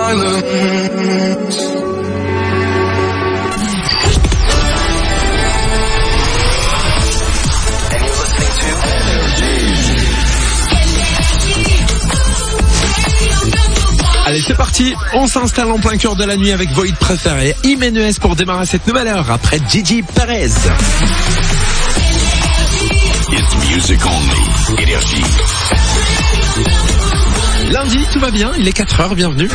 silence. Allez, c'est parti, on s'installe en plein cœur de la nuit avec Void préféré Jiménez pour démarrer cette nouvelle heure après Gigi Perez. It's music only. Énergie. Lundi, tout va bien, il est 4h, bienvenue.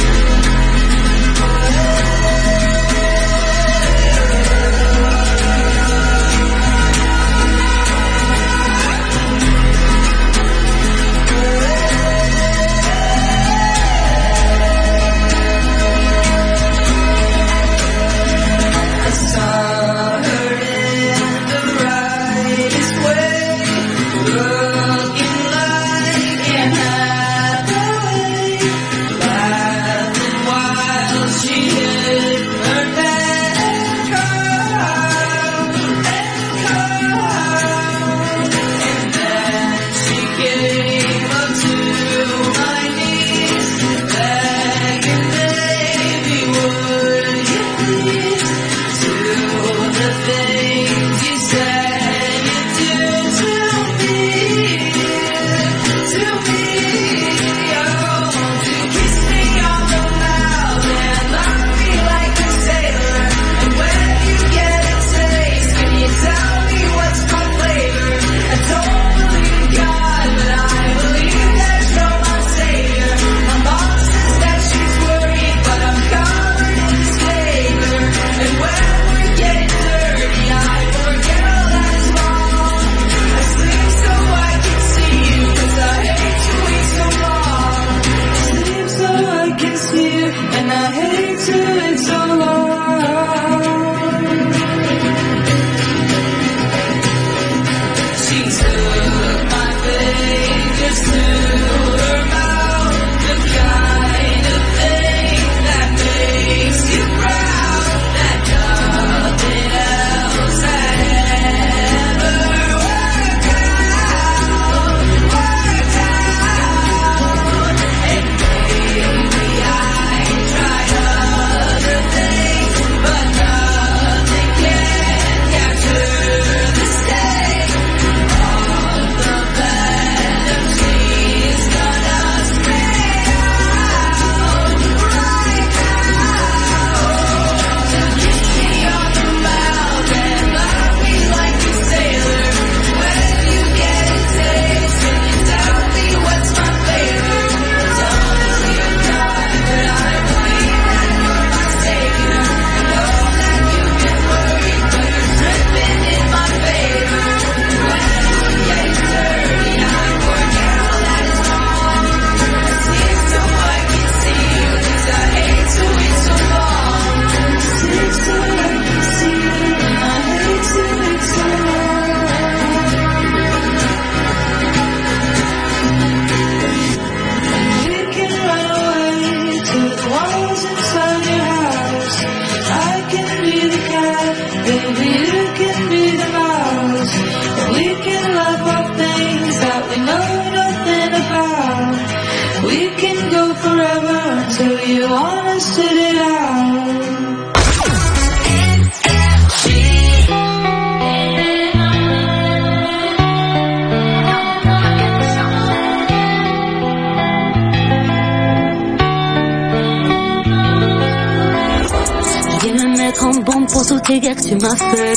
Les gars que tu m'as fait,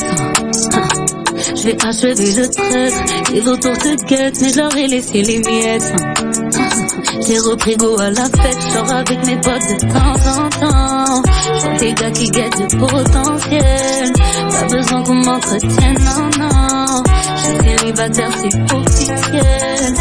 je vais achever le trait. Les autres te guettent, mais je leur ai laissé les miettes. J'ai repris go à la fête, je sors avec mes potes de temps en temps. Je vois des gars qui guettent du potentiel. Pas besoin qu'on m'entretienne, non, non. Je suis célibataire, c'est officiel.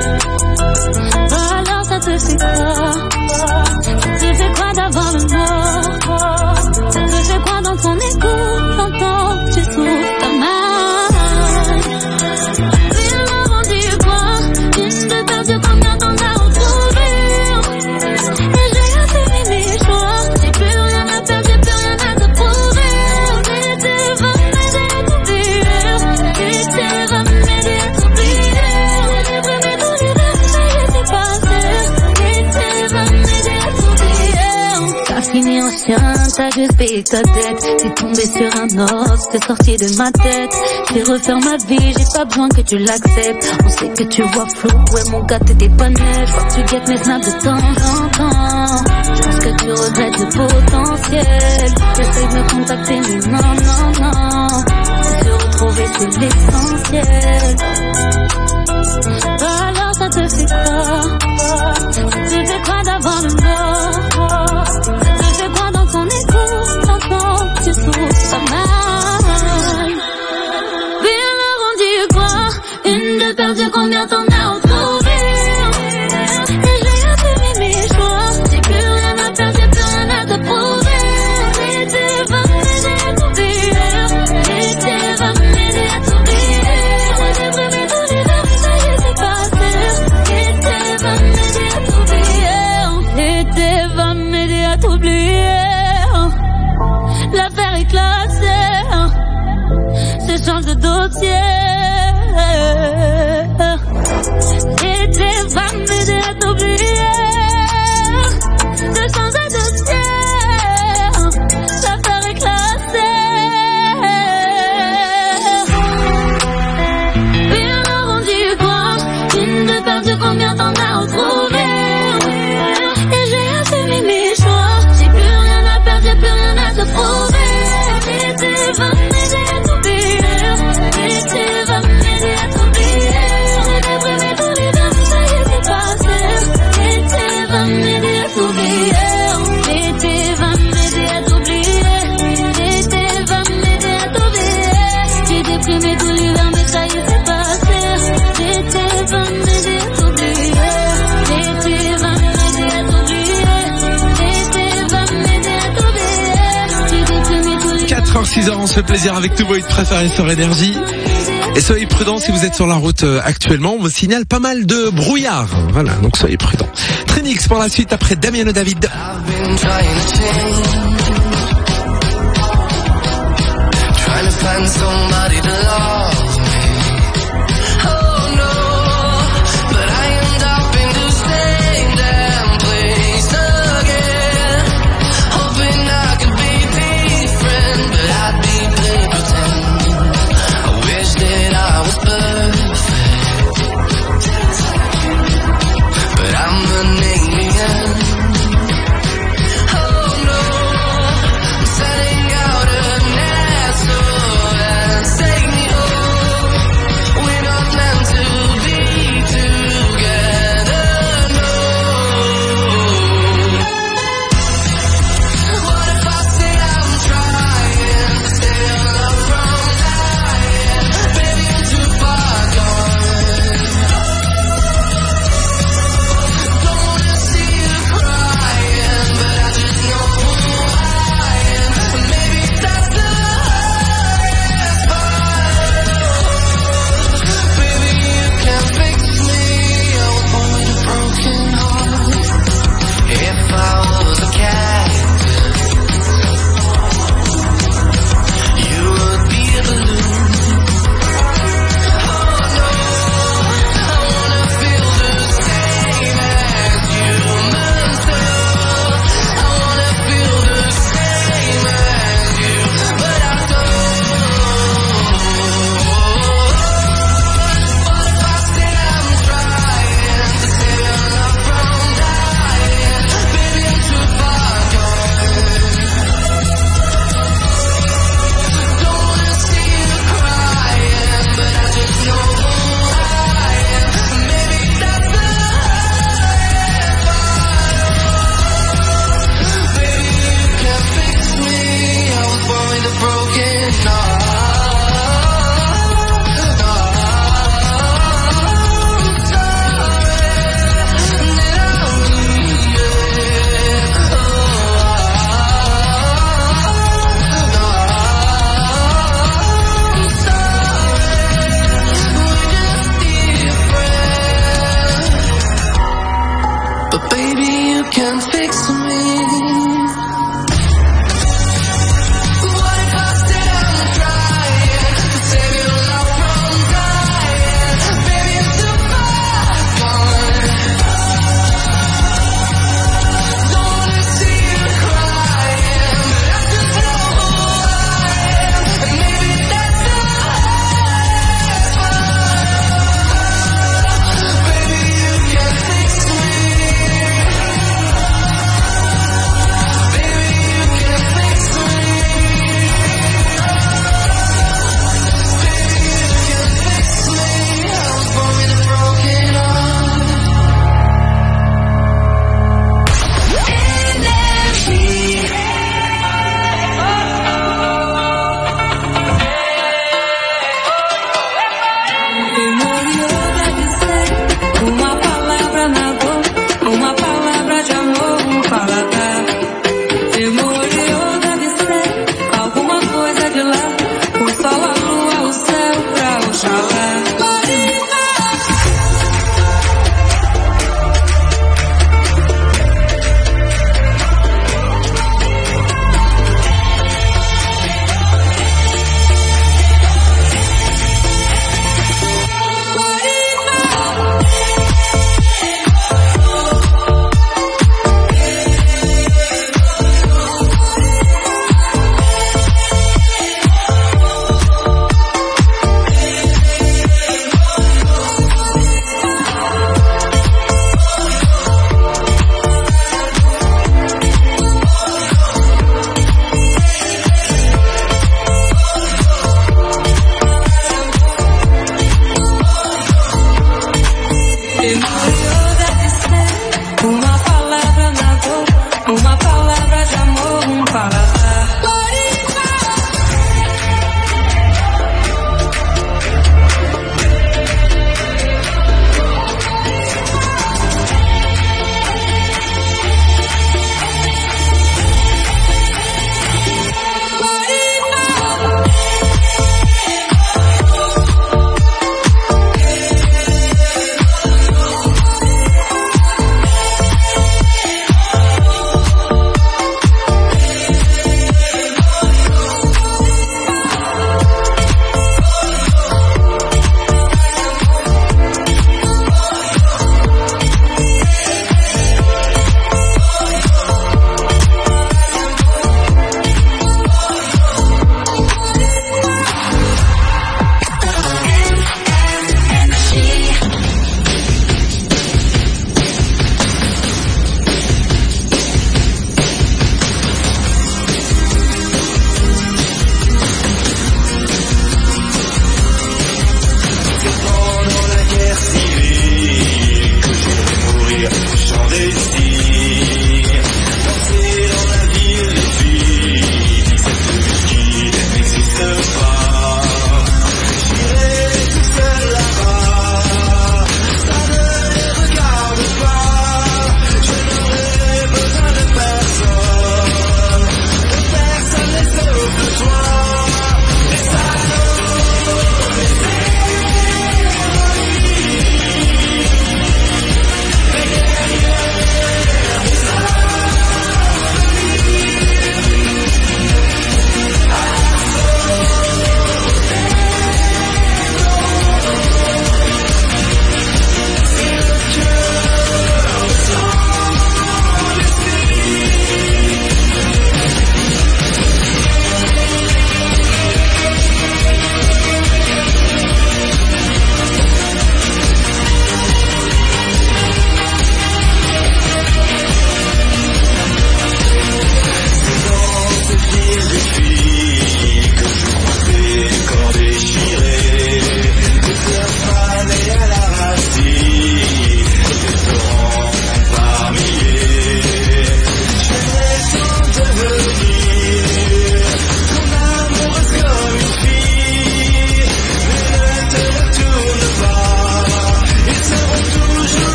Alors ça te fait quoi? Ça te fait quoi d'avoir le mot? Ça te fait quoi dans ton écoute? T'entends, tu souffres ta mal. Il m'a rendu quoi? Une de perdu, combien t'en as retrouvé? Et j'ai assumé mes choix. J'ai plus rien à perdre, j'ai plus rien à te prouver. Mais tu vas m'aider à t'oublier. Et tu vas m'aider à t'oublier. J'ai pris mes douleurs, ça y est, c'est passé. Et tu vas t'as juste payé ta dette. T'es tombé sur un os, t'es sorti de ma tête. J'ai refaire ma vie, j'ai pas besoin que tu l'acceptes. On sait que tu vois flou, ouais mon gars t'étais pas net. Je vois que tu guettes mes snaps de temps en temps. Je pense que tu regrettes le potentiel. J'essaye de me contacter mais non, non, non. Se retrouver c'est l'essentiel. Alors ça te fait quoi? Ça te fait quoi d'avoir le mort? Ça te fait quoi dans ton écoute? T'entends, tu souffres pas mal. Bien le rendu quoi? Une de perdue, combien t'en as retrouvé? Et j'ai assumé mes choix. J'ai plus rien à faire, j'ai plus rien à te prouver. L'été va m'aider à t'oublier. L'été va m'aider à t'oublier. J'ai déprimé tous les heures, mais ça y est c'est passé. L'été va m'aider à t'oublier. L'été va m'aider à t'oublier. L'affaire est classée. J'échange de dossier. L'été va m'aider à t'oublier. J'échange de dossier. L'affaire est classée. Bien le rendu quoi? Une de perdue, combien t'en as retrouvé? Et j'ai assumé mes choix. J'ai plus rien à perdre, j'ai plus rien à te prouver. L'été va m'aider à t'oublier. L'été va m'aider à t'oublier. J'ai déprimé tous les heures, mais ça y est c'est passé. L'été va m'aider à t'oublier. L'été va m'aider à t'oublier. L'été va m'aider à t'oublier. J'ai déprimé tous les heures, mais ça y est c'est passé. L'été va m'aider à t'oublier. L'été va m'aider à t'oublier. L'été va m'aider à t'oublier. J'ai déprimé tous les 4h-6h, on se fait plaisir avec tout votre préféré sur Énergie. Et soyez prudents si vous êtes sur la route actuellement. On me signale pas mal de brouillard. Voilà, donc soyez prudents. Trinix pour la suite après Damien et David. I've been trying to change, trying to find somebody to love me. Oh no, but I end up in the same damn place again. Hoping I could be different, but I'd be playing pretend. I wish that I was perfect, but I'm an alien. Oh no, I'm setting out a net so that take me home. We're not meant to be together, no. What if I say I'm trying to stay alive from dying? Baby, I'm too far gone. Don't wanna see you crying, but I just know who I am. Maybe that's the hardest part. Baby, you can't fix me. I was born with a broken heart. If I was a cactus, you would be a balloon. Oh no, I wanna feel the same as humans do. I wanna feel the same as you, but I don't. What if I say I'm trying to save your love from dying? Baby, I'm too far gone. Don't wanna see you crying, but I just know who I am. Maybe that's the hardest part. Baby, you can't fix me. I was born with a broken heart. I'm sorry that I'm leaving. I'm sorry, we're just different. But baby, you can fix me. What if I said I'm trying to save your love from dying? Baby, I'm too far gone. Don't wanna see you crying, but I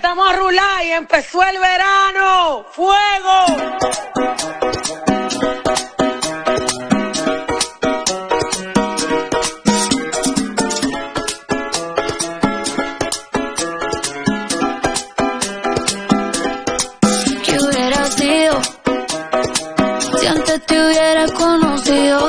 estamos a rular y empezó el verano. ¡Fuego! ¿Qué hubiera sido si antes te hubiera conocido?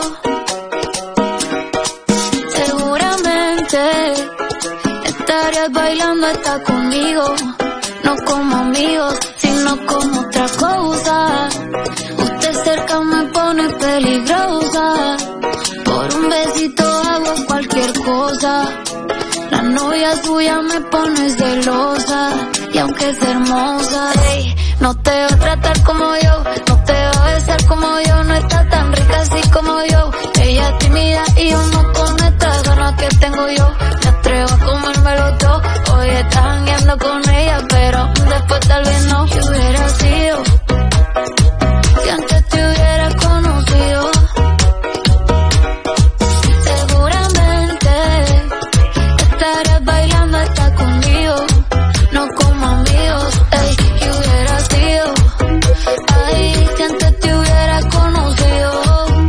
Seguramente estarías bailando hasta conmigo, no como amigos, sino como otra cosa. Usted cerca me pone peligrosa, por un besito hago cualquier cosa. La novia suya me pone celosa, y aunque es hermosa, ey, no te va a tratar como yo, no te va a besar como yo, no está tan rica así como yo. Ella es tímida y yo no con estas ganas que tengo yo. Me atrevo a comérmelo todo, hoy estás jangueando con ella, pero después tal vez no. ¿Qué hubiera sido si antes te hubiera conocido? Seguramente estarías bailando hasta conmigo, no como amigos, ey. ¿Qué hubiera sido, ay, si antes te hubiera conocido?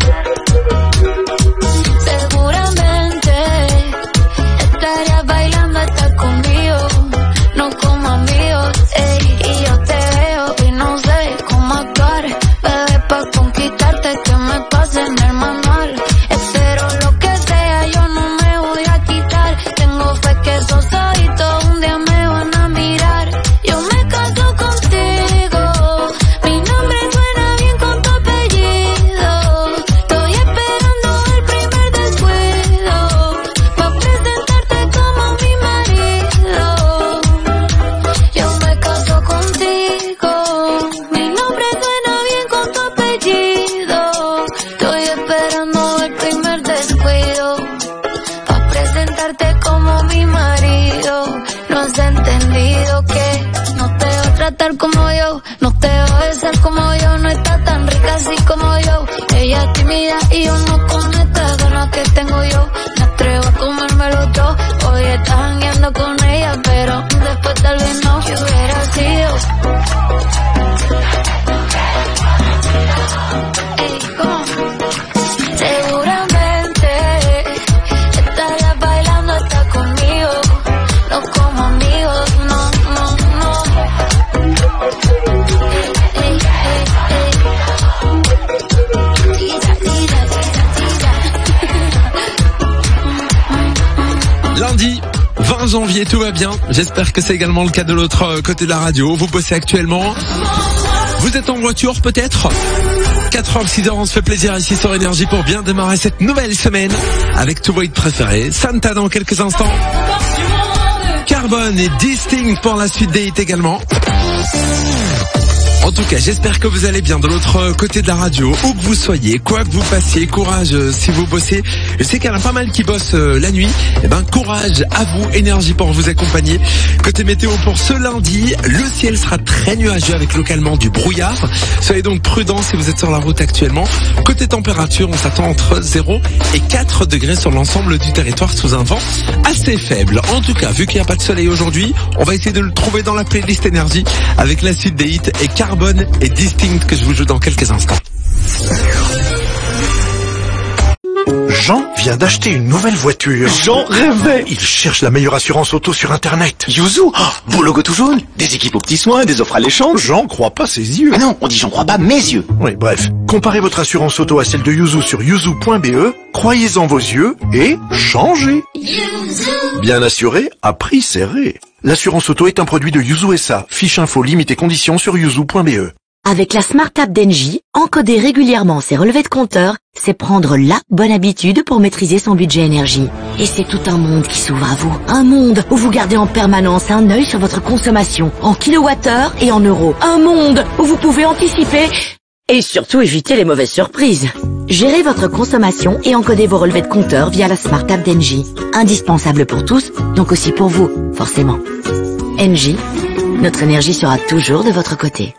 Seguramente estarías bailando hasta conmigo, no como amigos, ey. Y yo te veo y no sé cómo actuar, bebé, pa' conquistarte que me pase en el manual. Espero lo que sea, yo no me voy a quitar. Tengo fe que esos ojitos un día me van a mirar. Yo me caso contigo, mi nombre suena bien con tu apellido. Estoy esperando el primer descuido, pa' presentarte como mi marido. Yo me caso contigo, mi nombre suena bien con tu apellido. Estoy esperando el primer descuido, pa' presentarte como mi marido. No has entendido que no te va a tratar como yo, no te va a besar como yo, no está tan rica así como yo. Ella es tímida y yo no con estas ganas que tengo yo. Me atrevo a comérmelo todo, hoy estás jangueando con ella, pero después tal vez no. ¿Qué hubiera sido? Ey, ¿cómo? Seguramente estarías bailando hasta conmigo, no como amigos, no, no, no. Ey, ey, ey, ey. Tira, tira, tira, tira. Lundi 20 janvier, tout va bien. J'espère que c'est également le cas de l'autre côté de la radio. Vous bossez actuellement. Vous êtes en voiture peut-être. 4h, 6h, on se fait plaisir ici sur Énergie pour bien démarrer cette nouvelle semaine avec tous vos hits préférés. Santa dans quelques instants. Carbone et Distinct pour la suite des hits également. En tout cas, j'espère que vous allez bien de l'autre côté de la radio, où que vous soyez, quoi que vous fassiez, courage si vous bossez. Je sais qu'il y en a pas mal qui bossent la nuit. Eh ben, courage à vous, Énergie pour vous accompagner. Côté météo pour ce lundi, le ciel sera très nuageux avec localement du brouillard. Soyez donc prudents si vous êtes sur la route actuellement. Côté température, on s'attend entre 0 et 4 degrés sur l'ensemble du territoire sous un vent assez faible. En tout cas, vu qu'il n'y a pas de soleil aujourd'hui, on va essayer de le trouver dans la playlist Énergie avec la suite des hits et Carbone et Distinct que je vous joue dans quelques instants. Jean vient d'acheter une nouvelle voiture. J'en rêvais. Il cherche la meilleure assurance auto sur Internet. Yuzu, beau logo tout jaune, des équipes aux petits soins, des offres alléchantes. Jean croit pas ses yeux. Ah non, on dit j'en crois pas mes yeux. Oui, bref. Comparez votre assurance auto à celle de Yuzu sur yuzu.be, croyez-en vos yeux et changez. Bien assuré, à prix serré. L'assurance auto est un produit de Yuzu SA. Fiche info, limite et conditions sur yuzu.be. Avec la Smart App d'Engie, encoder régulièrement ses relevés de compteur, c'est prendre la bonne habitude pour maîtriser son budget énergie. Et c'est tout un monde qui s'ouvre à vous. Un monde où vous gardez en permanence un œil sur votre consommation, en kilowattheure et en euros. Un monde où vous pouvez anticiper et surtout éviter les mauvaises surprises. Gérez votre consommation et encodez vos relevés de compteur via la Smart App d'Engie. Indispensable pour tous, donc aussi pour vous, forcément. Engie, notre énergie sera toujours de votre côté.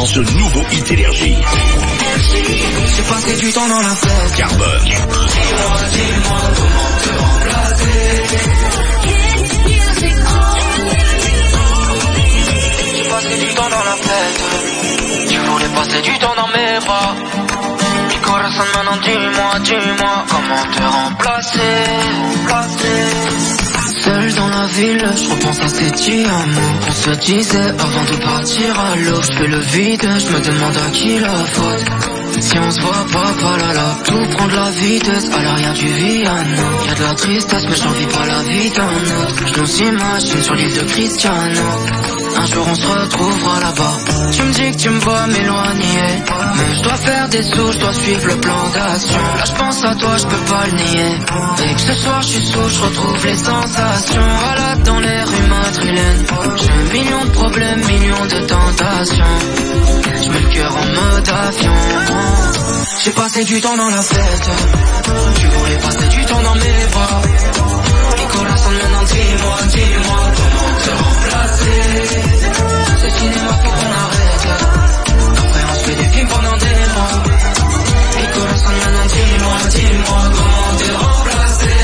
ce nouveau hit Énergie. J'ai passé du temps dans la fête. Carbone. Dis-moi comment te remplacer. J'ai passé du temps dans la fête. Tu voulais passer du temps dans mes bras. Du corazon, maintenant dis-moi comment te remplacer. Seul dans la ville, je repense à ces petits amours qu'on se disait avant de partir à l'eau. Je fais le vide, je me demande à qui la faute. Si on se voit pas là là, tout prend de la vitesse, à l'arrière du Viano. Y'a de la tristesse mais j'en vis pas la vie d'un autre. Je nous imagine sur l'île de Cristiano. Un jour on se retrouvera là-bas. Tu me dis que tu me vois m'éloigner, mais je dois faire des sous, je dois suivre le plan d'action. Là je pense à toi, je peux pas le nier. Et que ce soir je suis sous, je retrouve les sensations. Balade dans les rues madrilènes. J'ai un million de problèmes, millions de tentations. Je mets le cœur en mode avion. J'ai passé du temps dans la fête. Tu voulais passer du temps dans mes bras. Nicolas, maintenant dis-moi comment te remplacer. Ce cinéma faut qu'on arrête. Après on se fait des films pendant des mois. Nicolas, maintenant dis-moi comment te remplacer.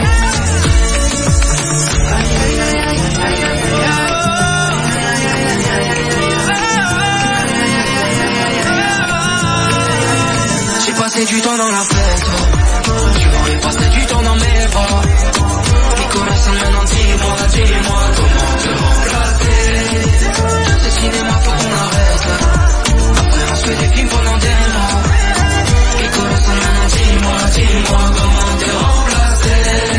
J'ai passé du temps dans la fête. Tu voulais passer du temps dans mes bras. Nicolas, maintenant dis-moi comment te remplacer. Ce cinéma faut qu'on arrête. Après on se fait des films pendant des mois. Nicolas, maintenant dis-moi comment te remplacer.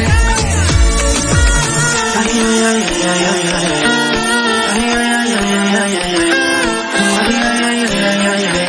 Aïe aïe aïe aïe aïe aïe. Aïe aïe aïe aïe aïe aïe. Aïe aïe aïe aïe aïe aïe.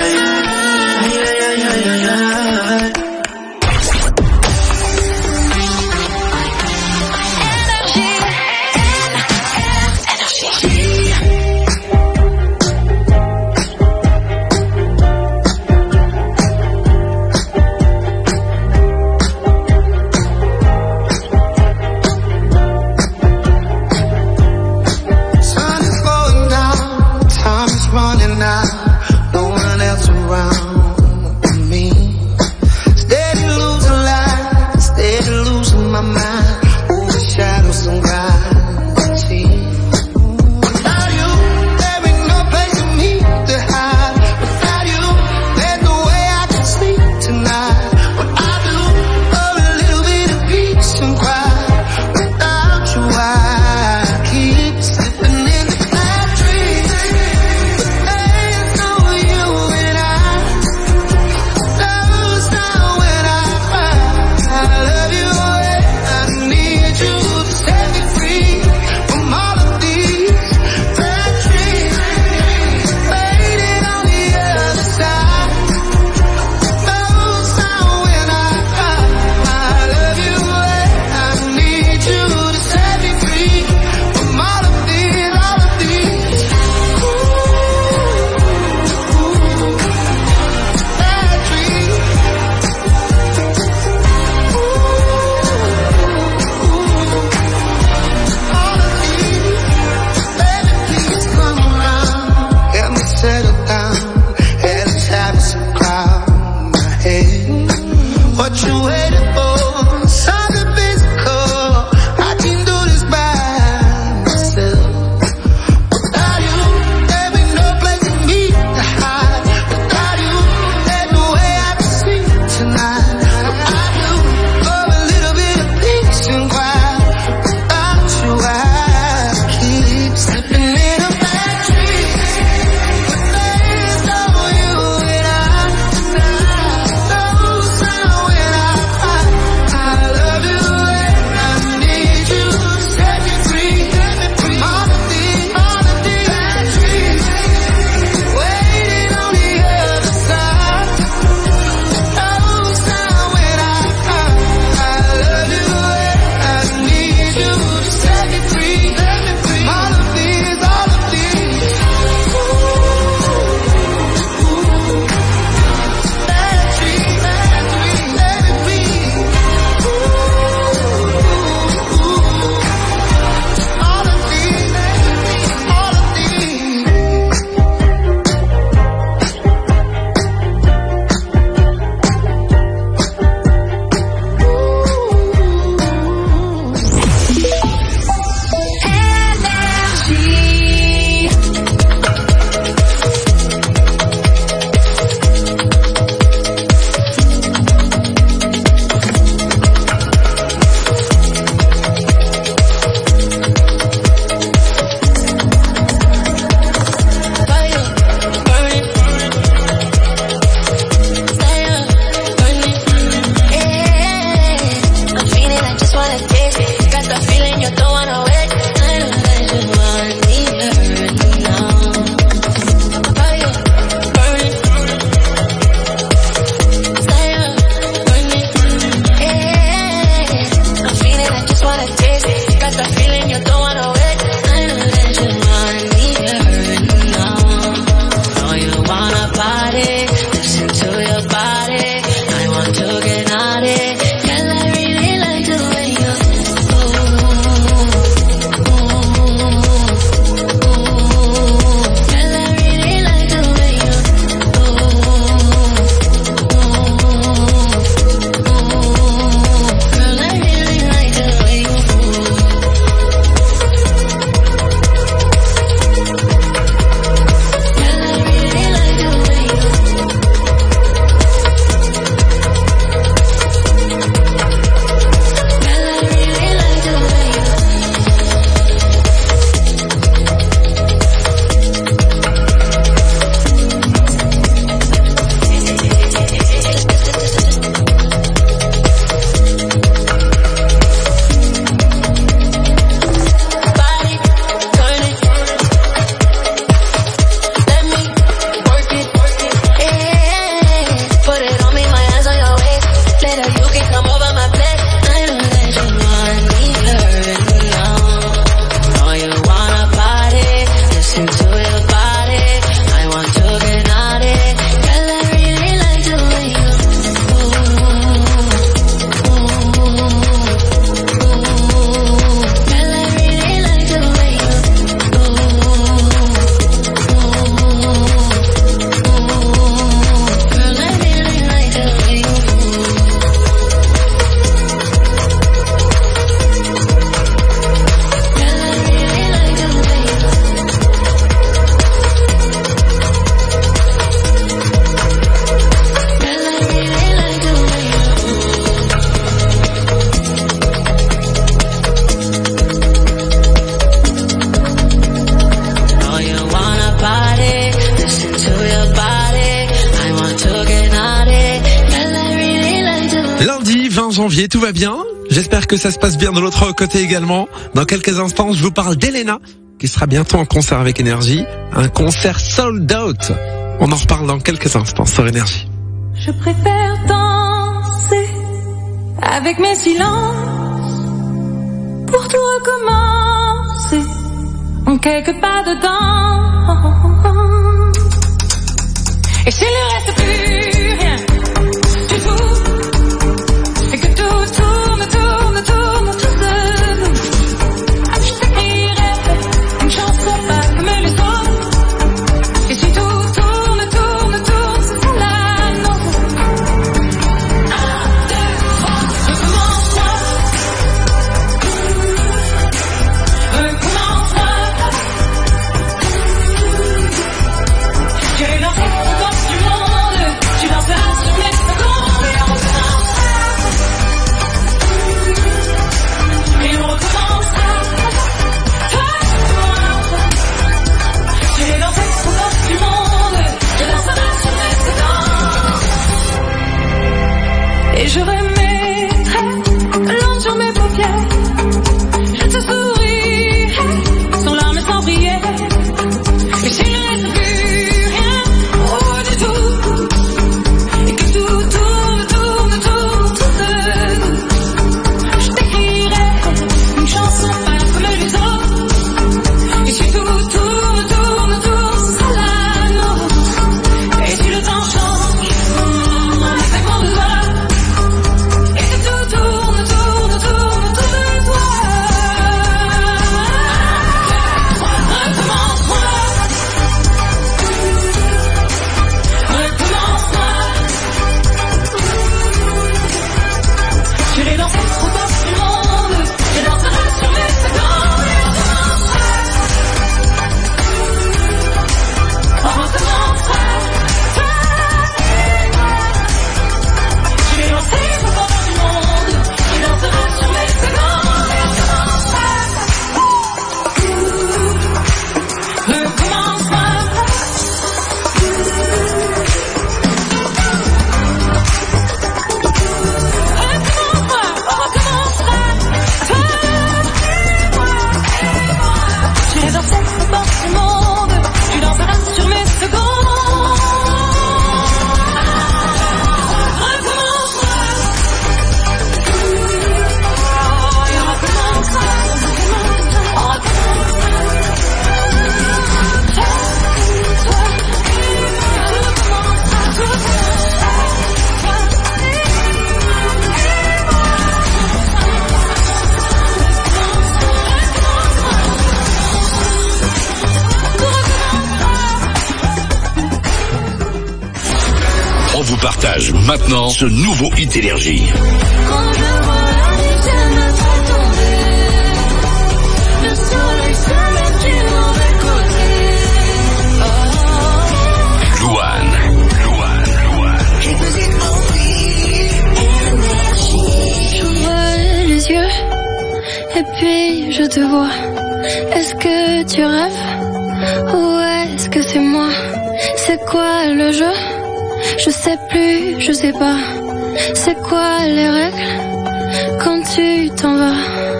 Lundi 20 janvier, tout va bien. J'espère que ça se passe bien de l'autre côté également. Dans quelques instants, je vous parle d'Elena, qui sera bientôt en concert avec Énergie. Un concert sold out. On en reparle dans quelques instants sur Énergie. Je préfère danser avec mes silences pour tout recommencer en quelques pas dedans. Et s'il ne reste plus rien du tout, et que tout tourne autour de nous, je t'écrirai une chanson pas comme les autres. Et si tout tourne autour de la nôtre, 1, 2, 3, recommence-moi. J'ai lancé le corps du monde, tu danseras sur mes secondes et on recommencera. Toi, j'ai lancé le corps du monde, tu danseras sur mes secondes. Et je remettrai l'onde sur mes paupières, je te sourirai sans larmes et sans prière. Et s'il ne reste plus rien du tout, et que tout tourne autour de nous, je t'écrirai une chanson pas comme les autres. Et si tout tourne autour de la nôtre, et si le temps change, avec mon doigt, et que tout tourne autour de toi, recommence-moi. Je l'ai lancé au corps du monde, je danserai sur mes secondes et on recommencera. Je l'ai lancé au corps du monde, je danserai sur mes secondes et on recommencera. Tu es dans cette porte du monde, tu danseras sur mes secondes. Recommence-moi. Et on recommencera. On vous partage maintenant ce nouveau hit Énergie. Quand je vois la nuit se mettre tomber, le soleil se met du mauvais côté. Louane. J'ouvre les yeux et puis je te vois. Est-ce que tu rêves ou est-ce que c'est moi? C'est quoi le jeu? Je sais plus, je sais pas. C'est quoi les règles quand tu t'en vas?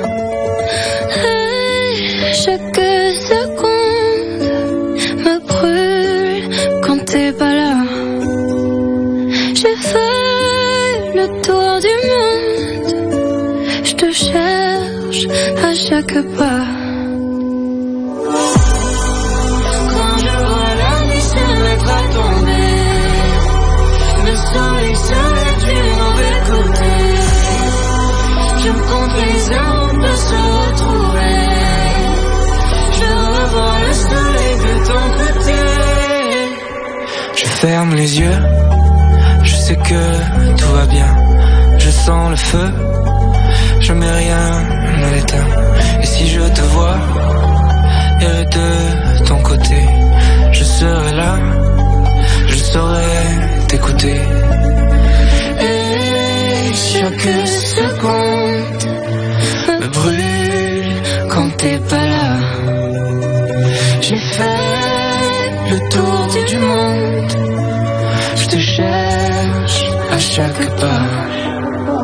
Chaque seconde me brûle quand t'es pas là. J'ai fait le tour du monde, je te cherche à chaque pas. Quand je vois la nuit se mettre à tomber, le soleil se met du mauvais côté. Je compte les heures de se retrouver. Je revois le soleil de ton côté. Je ferme les yeux, je sais que tout va bien. Je sens le feu, je mets rien à l'éteint. Et si je te vois, et de ton côté, je serai là, je saurai t'écouter. Et chaque seconde me brûle quand t'es pas là. J'ai fait le tour du monde, je te cherche à chaque pas.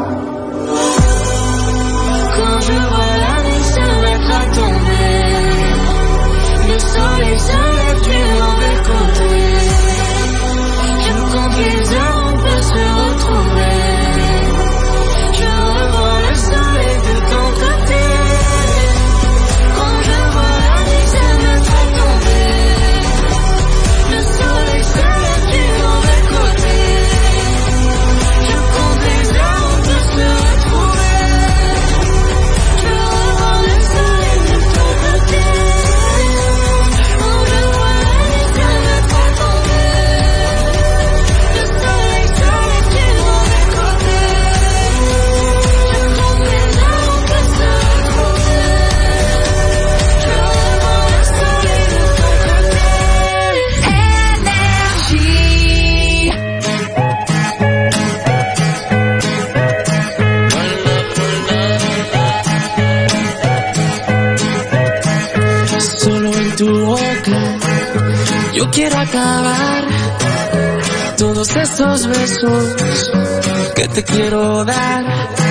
soleil se lève du mauvais côté. Je compte les heures, on peut se retrouver. Je revois le soleil de ton côté. Quand je vois la nuit se mettre tomber, le soleil se lève du mauvais côté. Je compte les heures, on peut se retrouver. Je revois le soleil de ton côté. Quand je vois la nuit se mettre tomber, le soleil se lève du mauvais côté. Je compte les heures, on peut se retrouver. Je revois le soleil de ton côté. Solo en tu boca yo quiero acabar todos esos besos que te quiero dar.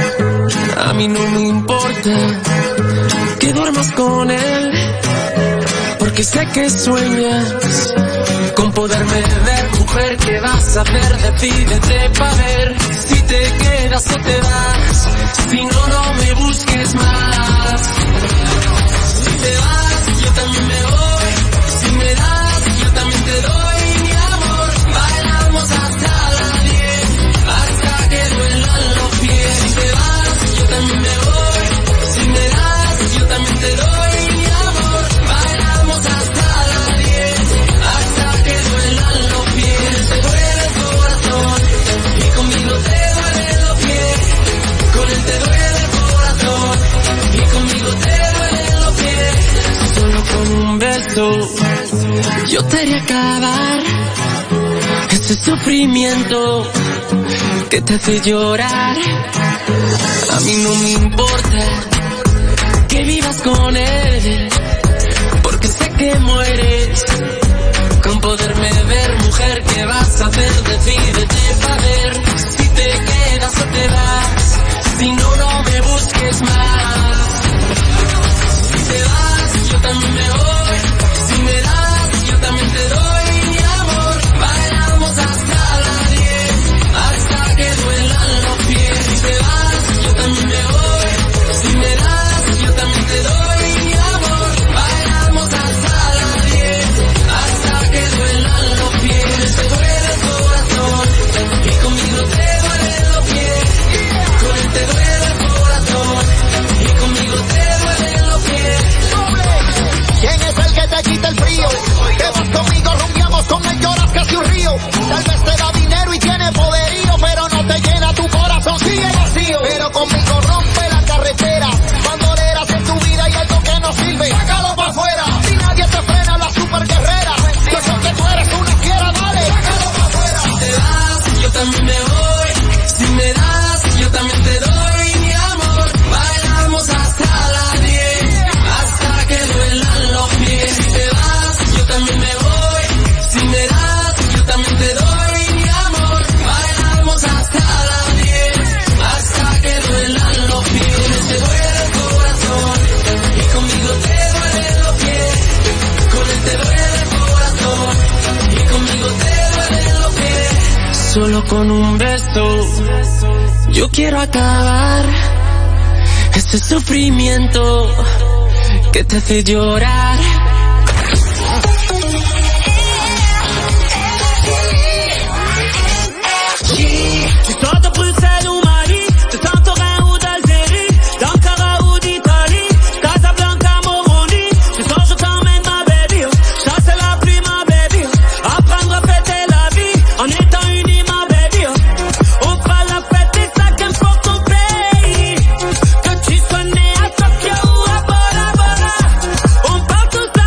A mí no me importa que duermas con él, porque sé que sueñas con poderme ver. Mujer, ¿qué vas a hacer? Decídete pa' ver si te quedas o te vas. Si no, no me busques más. Si te vas, yo también me voy. Si me das, yo también te doy mi amor. Bailamos hasta las 10, hasta que duelan los pies. Si te vas, yo también me voy. Si me das, yo también te doy mi amor. Bailamos hasta las 10, hasta que duelan los pies. Te duele el corazón y conmigo te duelen los pies. Con él te duele el corazón y conmigo te duelen los pies. Solo con un beso yo te haré acabar ese sufrimiento que te hace llorar. A mí no me importa que vivas con él, porque sé que mueres con poderme ver. Mujer, ¿qué vas a hacer? Decídete pa' ver si te quedas o te vas. Si no, no me busques más. Si te vas, yo también me voy. Si me das, yo también te doy mi amor. Bailamos hasta las 10, hasta que duelan los pies. Si te vas, yo también me voy. Si me das, yo también te doy mi amor. Bailamos hasta las 10, hasta que duelan los pies. Te duele el corazón y conmigo te duelen los pies. Con él te duele el corazón y conmigo te duelen los pies. ¿Quién es el que te quita el frío? Te vas conmigo, rumbiamos con él, lloras casi un río. Tal vez te da dinero y tiene poderío, pero no te llena tu corazón, sigue vacío. Pero conmigo rompe la carretera, bandoleras en tu vida y algo que no sirve, sácalo pa' afuera. Si nadie te frena, la super guerrera. Yo sé que tú eres una fiera, dale, sácalo pa' afuera. Si te vas, yo también me voy. Si me das, yo también te doy mi amor. Bailamos hasta las 10, hasta que duelan los pies. Si te vas, yo también me voy. Si me das, yo también te doy mi amor. Bailamos hasta las 10, hasta que duelan los pies. Te duele el corazón y conmigo te duelen los pies. Con él te duele el corazón y conmigo te duelen los pies. Solo con un beso yo quiero acabar ese sufrimiento que te hace llorar. Tu sors de Bruxelles ou Mali, de Santorin ou d'Algérie, d'Ankara ou d'Italie, Casablanca, Moroni. Ce soir je t'emmène ma baby, chasser la pluie ma baby, apprendre à fêter la vie en étant unis ma baby. On fera la fête et ça qu'importe ton pays, que tu sois né à Tokyo ou à Bora Bora. On part tous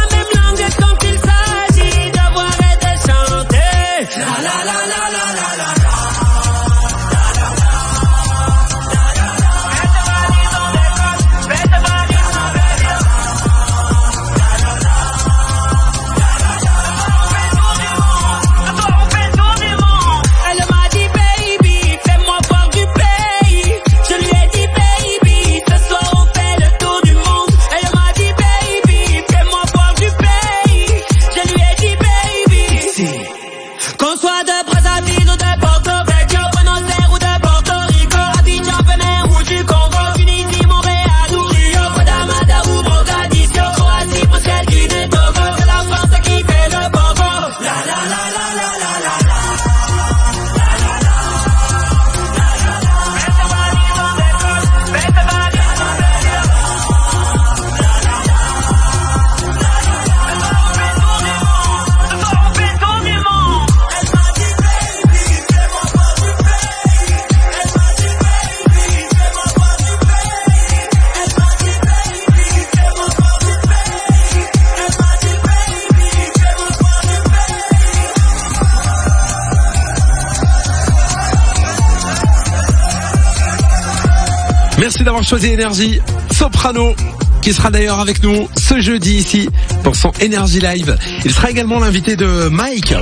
Merci d'avoir choisi Énergie. Soprano, qui sera d'ailleurs avec nous ce jeudi ici pour son Énergie Live. Il sera également l'invité de Mike.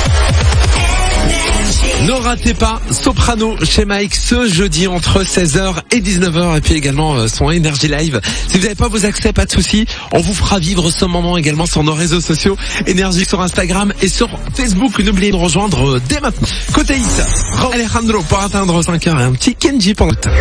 Ne ratez pas Soprano chez Mike ce jeudi entre 16h et 19h et puis également son Énergie Live. Si vous n'avez pas vos accès, pas de soucis, on vous fera vivre ce moment également sur nos réseaux sociaux, Énergie sur Instagram et sur Facebook. N'oubliez de nous rejoindre dès maintenant. Côté hit, Alejandro pour atteindre 5h et un petit Kenji pour le temps.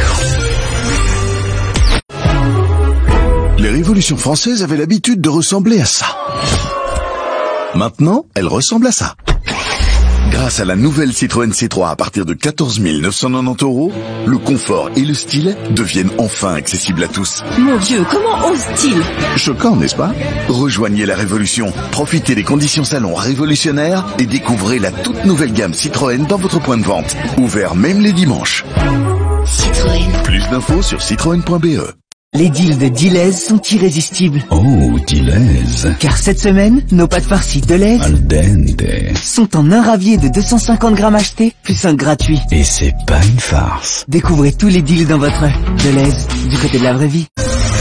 Les révolutions françaises avaient l'habitude de ressembler à ça. Maintenant, elles ressemblent à ça. Grâce à la nouvelle Citroën C3 à partir de 14 990 €, le confort et le style deviennent enfin accessibles à tous. Mon Dieu, comment ose-t-il? Choquant, n'est-ce pas? Rejoignez la révolution, profitez des conditions salon révolutionnaires et découvrez la toute nouvelle gamme Citroën dans votre point de vente. Ouvert même les dimanches. Citroën. Plus d'infos sur citroën.be. Les deals de Deleuze sont irrésistibles. Oh, Deleuze. Car cette semaine, nos pâtes farcies Deleuze Al dente. sont en un ravier de 250 grammes achetés, plus un gratuit. Et c'est pas une farce. Découvrez tous les deals dans votre Deleuze, du côté de la vraie vie.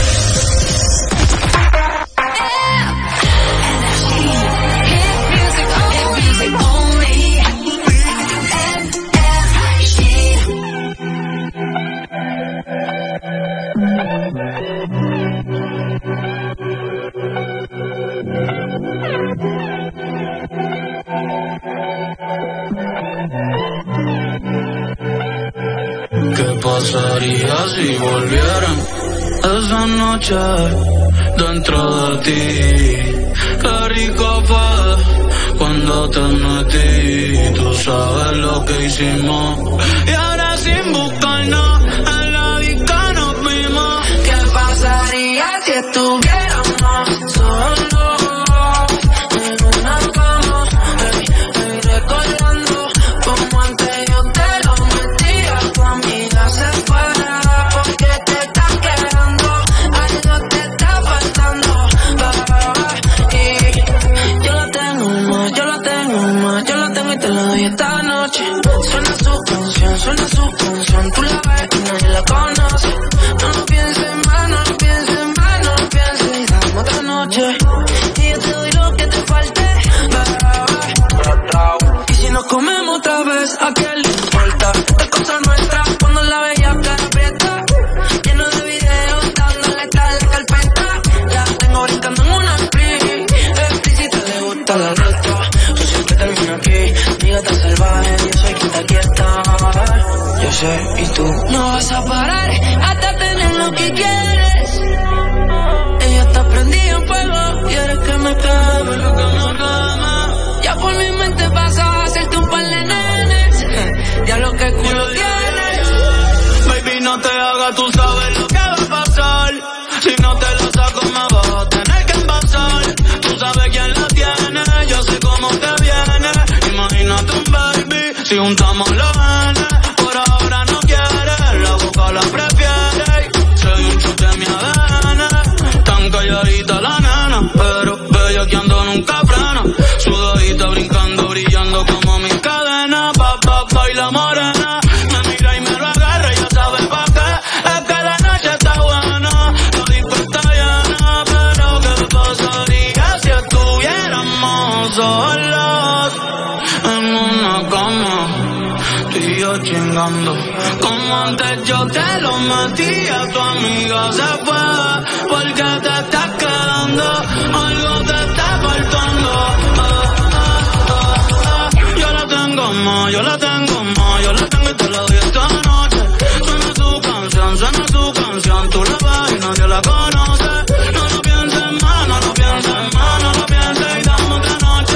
¿Qué pasaría si volvieran esa noche dentro de ti? Qué rico fue cuando te metí. Tú sabes lo que hicimos. Y ahora sin buscarnos en la disco nos vimos. ¿Qué pasaría si estuviéramos solos? Esta noche suena su canción, tú la ves y nadie la conoce. No lo pienses más, no lo pienses más, no lo pienses y dame otra noche. Y yo te doy lo que te falte, y si nos comemos otra vez, ¿a quién le importa? Es cosa nuestra cuando la veía cara aprieta. Lleno de videos dándole tal la carpeta. La tengo brincando en una explícita, le gusta la letra. Tú siempre terminas aquí. Gata salvaje, yo soy quien te quieta. Yo sé, y tú no vas a parar hasta tener lo que quieres. Ella está prendida en fuego, quieres que me queme. Ya por mi mente pasa a hacerte un par de nenes. Ya lo que culo tienes. Baby, no te hagas, tú sabes lo que va a pasar. Si no te lo saco me vas a tener que envasar. Tú sabes quién la tiene, yo sé cómo te viene. Imagínate un baby, si juntamos los genes. Por ahora no quiere, la boca la prefiere. Soy un chute de mi ADN. Tan calladita la nena, pero bellaqueando nunca frena. Sudadita brincando, brillando como mis cadenas. Baila morena, me mira y me lo agarra. Ya sabes pa' qué, es que la noche está buena. La disco está llena, pero ¿qué pasaría si estuviéramos solos en una cama? Tú y yo chingando. Como antes yo te lo metía, tu amiga se fue porque te estás quedando. Algo te está faltando. Yo la tengo más, yo la tengo más, yo la tengo y te la doy esta noche. Suena su canción, tú la ves y nadie la conoce. No lo pienses más, no lo pienses más, no lo pienses y dame otra noche.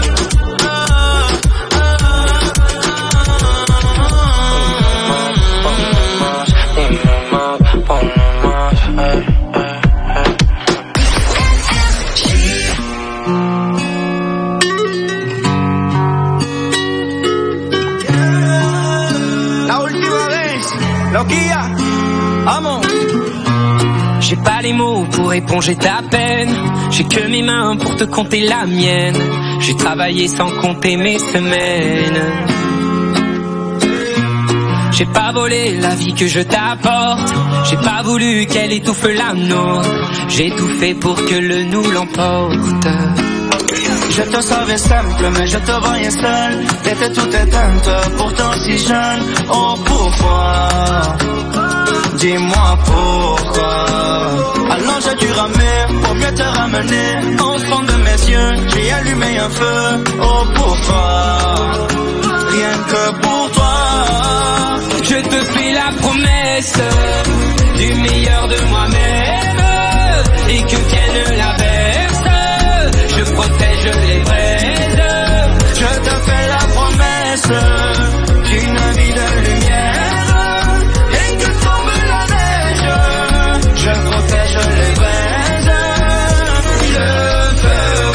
Lokia, Amon. J'ai pas les mots pour éponger ta peine. J'ai que mes mains pour te compter la mienne. J'ai travaillé sans compter mes semaines. J'ai pas volé la vie que je t'apporte. J'ai pas voulu qu'elle étouffe la nôtre. J'ai tout fait pour que le nous l'emporte. Je te savais simple, mais je te voyais seul. T'étais toute éteinte, pourtant si jeune. Oh pourquoi? Dis-moi pourquoi. Alors j'ai dû ramer pour mieux te ramener. Au fond de mes yeux, j'ai allumé un feu. Oh pourquoi? Rien que pour toi. Je te fais la promesse du meilleur de moi-même. Et que vienne l'averse, je protège les braises. Je te fais la promesse d'une vie de lumière. Et que tombe la neige, je protège les braises. Le feu,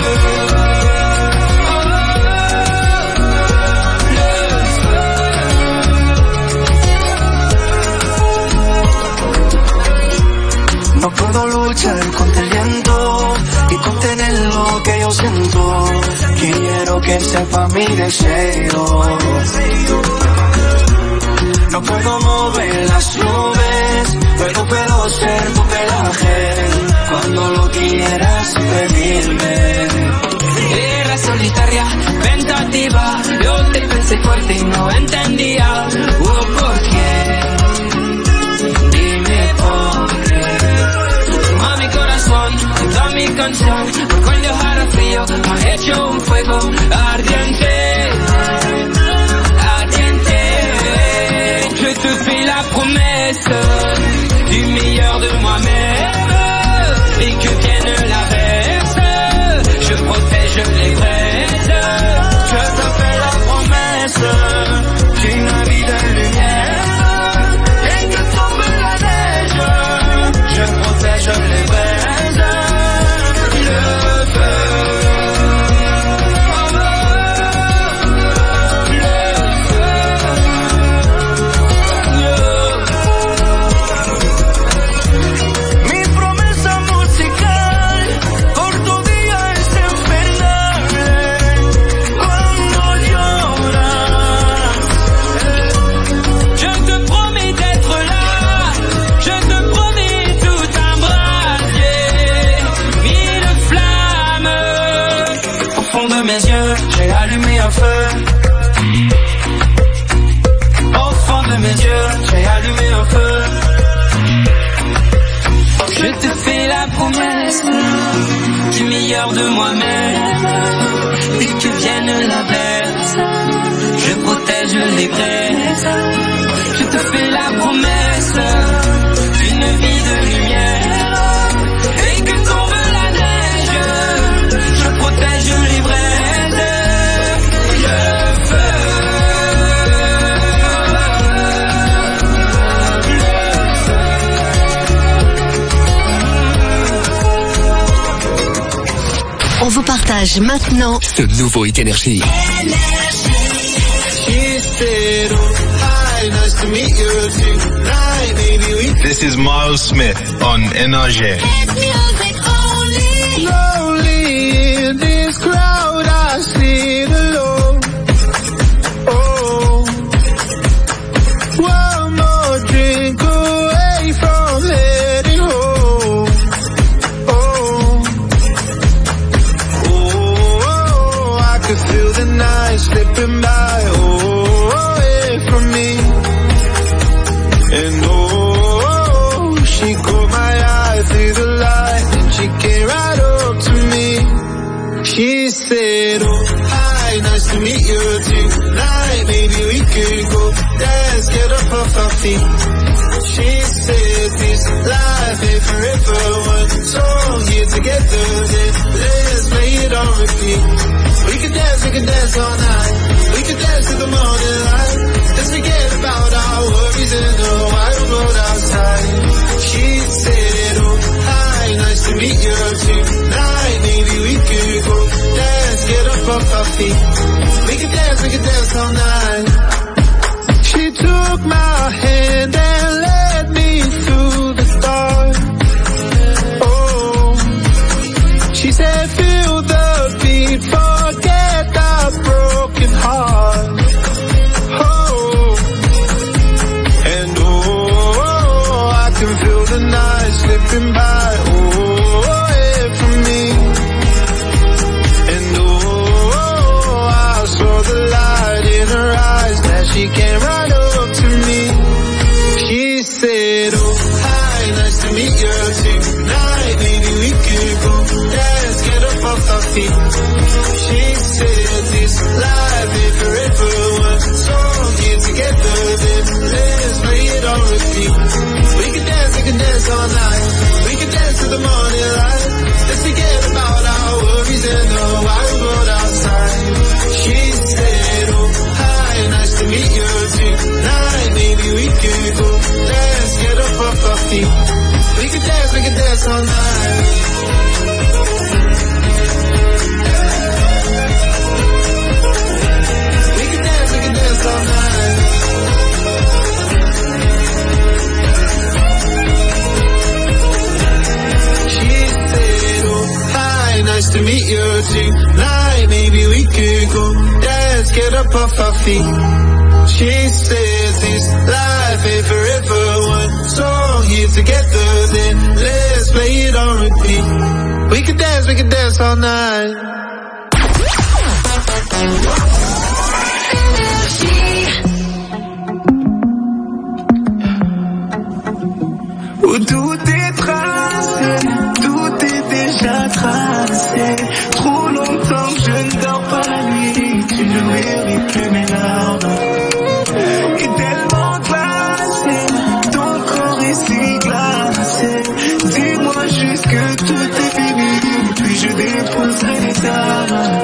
no puedo luchar contra el viento y contener lo que yo siento. Quiero que sepa mi deseo. No puedo mover las nubes, pero puedo ser tu pelaje cuando lo quieras pedirme. Era solitaria, tentativa. Yo te pensé fuerte y no entendía. ¿Por qué? Dime por qué. Mami corazón, toda mi canción, por cuando dejara frío, me has hecho un fuego ardiente, ardiente. Je te fais la promesse du meilleur de moi-même. Et que vienne l'averse, je protège les braises. Je te fais la promesse d'une vie de lumière. Et que tombe la neige, je protège les braises. Le feu. J'ai allumé un feu. Au fond de mes yeux, j'ai allumé un feu. Je te fais la promesse du meilleur de moi-même. Et que vienne l'averse, je protège les braises. Je te fais la promesse d'une vie de lumière. Et que tombe la neige, je protège les braises. On vous partage maintenant ce nouveau Hit Energy. This is Miles Smith on NRJ. Lonely in this crowd, I sit alone. Oh, one more drink away from heading home. Oh, I could feel the night slipping by. Away from me. And she caught my eye through the light, and she came right up to me. She said, oh, hi, nice to meet you tonight. Maybe we could go dance, get up off our feet. She said, this life ain't forever. One song here together, then let's play it on repeat. We can dance all night. We can dance to the morning light. Let's forget about our worries in the wide world outside. She said, oh, hi, nice to meet you tonight. Maybe we could go dance, get up off our feet. We can dance all night. She took my hand and led me through the dark. Oh, she said, feel the beat, forget the broken heart. Oh, feet. We could dance all night. We could dance all night. She said, oh, hi, nice to meet you tonight. Maybe we could go dance, get up off our feet. She says this life ain't forever. One song here together, then let's play it on repeat. We could dance all night. Où tout est tracé, tout est déjà tracé. Trop longtemps que je ne dors pas la nuit, tu ne mérites plus mes larmes. Et tellement glacé, ton corps est si glacé. Dis-moi juste que tout est fini, puis je déposerai les armes.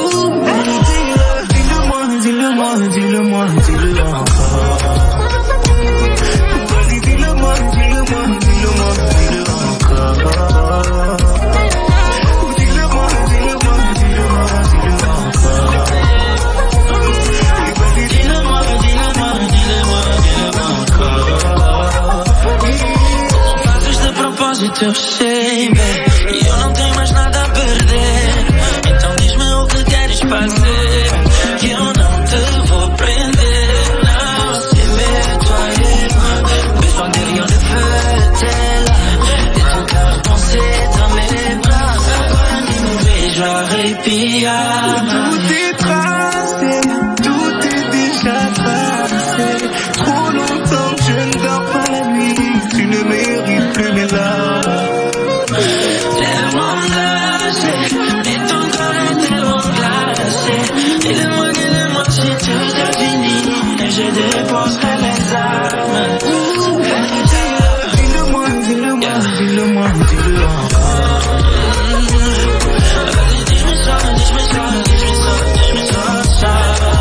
Dis-le-moi, dis-le-moi, dis-le encore. Vas-y, dis-le-moi, dis-le-moi, dis-le-moi, dis-le encore. Dis-le-moi, dis-le-moi, dis-le-moi, dis-le encore. Vas-y, dis-le-moi, dis-le-moi, dis-le-moi, dis-le encore. Fazes de propósito, eu sei, bem. E eu não tenho mais nada a perder. Então diz-me o que queres fazer, que eu não te vou prender. Não, c'est mais toi et moi. Besoin de rien de feu, t'es là. Et ton cœur pensé dans mes bras. Agora nem me vejo arrepiar. Tout est tracé, tout est déjà tracé. Trop longtemps que je ne dors pas la nuit, tu ne mérites plus mes larmes. Tellement lâché, et ton corps est tellement glacé. Dis-le-moi si tout est fini, et je déposerai les armes. Dis-le-moi, dis-le-moi, dis-le-moi, dis-le encore. Vas-y, dis-moi ça, dis-moi ça, dis-moi ça, dis-moi ça.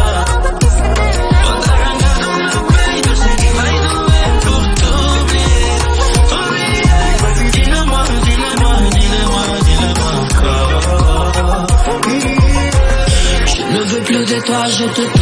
Bota arrancar dans le peito, sei que vai doer pour t'oublier, oublier. Vas-y, dis-le-moi, dis-le-moi, dis-le-moi, dis-le-moi encore. Je ne veux plus de toi, je te